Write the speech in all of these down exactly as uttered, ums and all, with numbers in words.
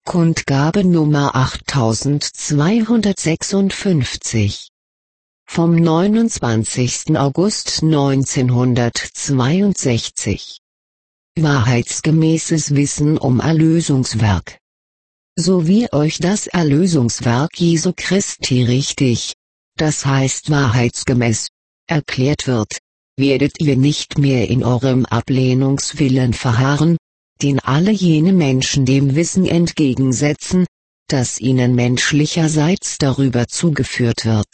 Kundgabe Nummer achttausendzweihundertsechsundfünfzig vom neunundzwanzigsten August neunzehnhundertzweiundsechzig. Wahrheitsgemäßes Wissen um Erlösungswerk. So wie euch das Erlösungswerk Jesu Christi richtig, das heißt wahrheitsgemäß, erklärt wird, werdet ihr nicht mehr in eurem Ablehnungswillen verharren, den alle jene Menschen dem Wissen entgegensetzen, das ihnen menschlicherseits darüber zugeführt wird.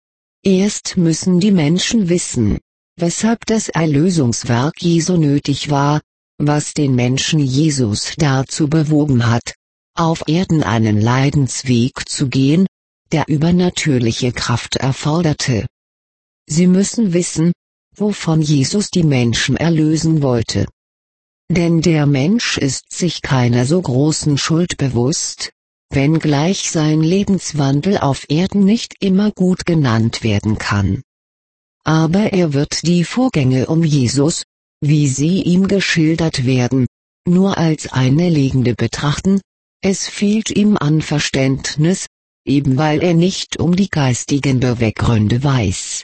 Erst müssen die Menschen wissen, weshalb das Erlösungswerk Jesu nötig war, was den Menschen Jesus dazu bewogen hat, auf Erden einen Leidensweg zu gehen, der übernatürliche Kraft erforderte. Sie müssen wissen, wovon Jesus die Menschen erlösen wollte. Denn der Mensch ist sich keiner so großen Schuld bewusst, wenngleich sein Lebenswandel auf Erden nicht immer gut genannt werden kann. Aber er wird die Vorgänge um Jesus, wie sie ihm geschildert werden, nur als eine Legende betrachten, es fehlt ihm an Verständnis, eben weil er nicht um die geistigen Beweggründe weiß.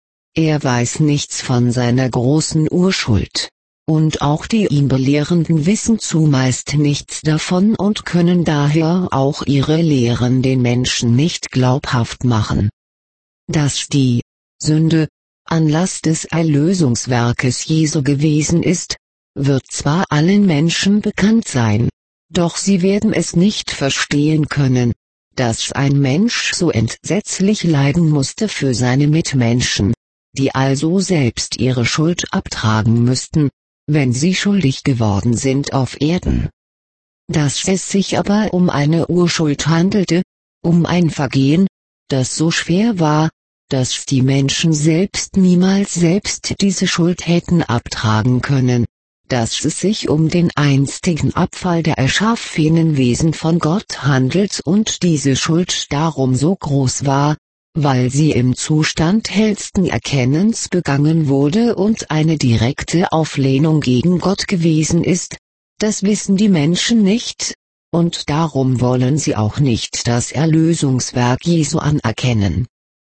Er weiß nichts von seiner großen Urschuld. Und auch die ihn Belehrenden wissen zumeist nichts davon und können daher auch ihre Lehren den Menschen nicht glaubhaft machen. Dass die Sünde Anlass des Erlösungswerkes Jesu gewesen ist, wird zwar allen Menschen bekannt sein, doch sie werden es nicht verstehen können, dass ein Mensch so entsetzlich leiden musste für seine Mitmenschen, die also selbst ihre Schuld abtragen müssten, wenn sie schuldig geworden sind auf Erden. Dass es sich aber um eine Urschuld handelte, um ein Vergehen, das so schwer war, dass die Menschen selbst niemals selbst diese Schuld hätten abtragen können, dass es sich um den einstigen Abfall der erschaffenen Wesen von Gott handelt und diese Schuld darum so groß war, weil sie im Zustand hellsten Erkennens begangen wurde und eine direkte Auflehnung gegen Gott gewesen ist, das wissen die Menschen nicht, und darum wollen sie auch nicht das Erlösungswerk Jesu anerkennen.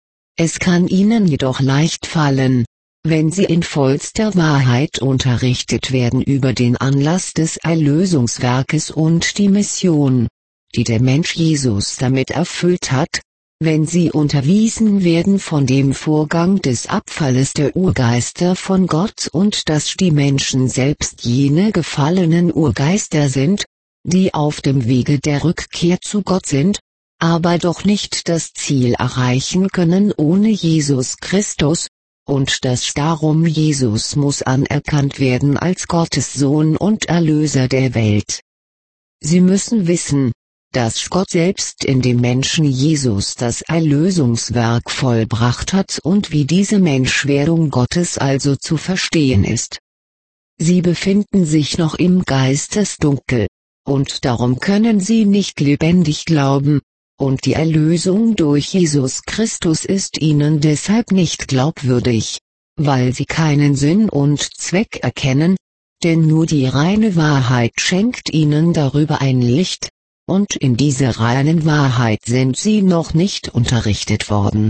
Es kann ihnen jedoch leicht fallen, wenn sie in vollster Wahrheit unterrichtet werden über den Anlass des Erlösungswerkes und die Mission, die der Mensch Jesus damit erfüllt hat, wenn sie unterwiesen werden von dem Vorgang des Abfalles der Urgeister von Gott und dass die Menschen selbst jene gefallenen Urgeister sind, die auf dem Wege der Rückkehr zu Gott sind, aber doch nicht das Ziel erreichen können ohne Jesus Christus, und dass darum Jesus muss anerkannt werden als Gottes Sohn und Erlöser der Welt. Sie müssen wissen, dass Gott selbst in dem Menschen Jesus das Erlösungswerk vollbracht hat und wie diese Menschwerdung Gottes also zu verstehen ist. Sie befinden sich noch im Geistesdunkel, und darum können sie nicht lebendig glauben, und die Erlösung durch Jesus Christus ist ihnen deshalb nicht glaubwürdig, weil sie keinen Sinn und Zweck erkennen, denn nur die reine Wahrheit schenkt ihnen darüber ein Licht, und in dieser reinen Wahrheit sind sie noch nicht unterrichtet worden.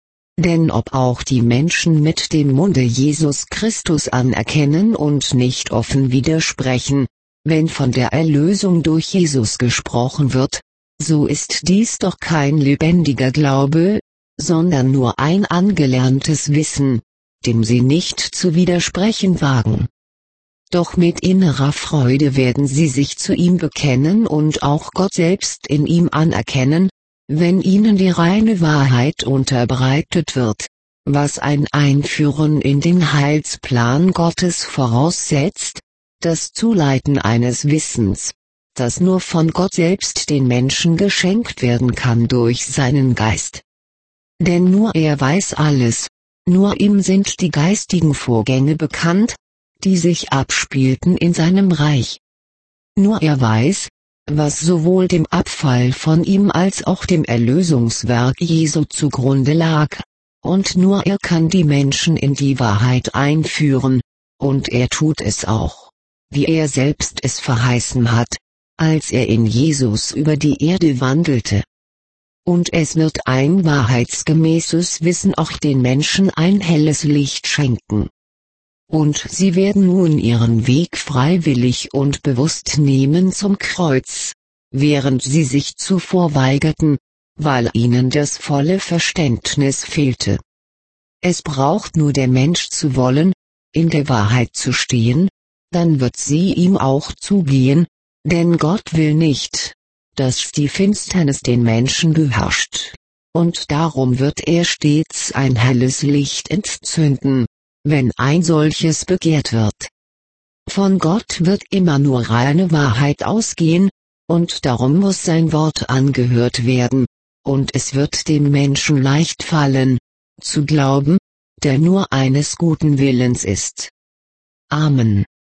Denn ob auch die Menschen mit dem Munde Jesus Christus anerkennen und nicht offen widersprechen, wenn von der Erlösung durch Jesus gesprochen wird, so ist dies doch kein lebendiger Glaube, sondern nur ein angelerntes Wissen, dem sie nicht zu widersprechen wagen. Doch mit innerer Freude werden sie sich zu ihm bekennen und auch Gott selbst in ihm anerkennen, wenn ihnen die reine Wahrheit unterbreitet wird, was ein Einführen in den Heilsplan Gottes voraussetzt, das Zuleiten eines Wissens, das nur von Gott selbst den Menschen geschenkt werden kann durch seinen Geist. Denn nur er weiß alles, nur ihm sind die geistigen Vorgänge bekannt, die sich abspielten in seinem Reich. Nur er weiß, was sowohl dem Abfall von ihm als auch dem Erlösungswerk Jesu zugrunde lag, und nur er kann die Menschen in die Wahrheit einführen, und er tut es auch, wie er selbst es verheißen hat, als er in Jesus über die Erde wandelte. Und es wird ein wahrheitsgemäßes Wissen auch den Menschen ein helles Licht schenken. Und sie werden nun ihren Weg freiwillig und bewusst nehmen zum Kreuz, während sie sich zuvor weigerten, weil ihnen das volle Verständnis fehlte. Es braucht nur der Mensch zu wollen, in der Wahrheit zu stehen, dann wird sie ihm auch zugehen, denn Gott will nicht, dass die Finsternis den Menschen beherrscht. Und darum wird er stets ein helles Licht entzünden, wenn ein solches begehrt wird. Von Gott wird immer nur reine Wahrheit ausgehen, und darum muss sein Wort angehört werden, und es wird dem Menschen leicht fallen, zu glauben, der nur eines guten Willens ist. Amen.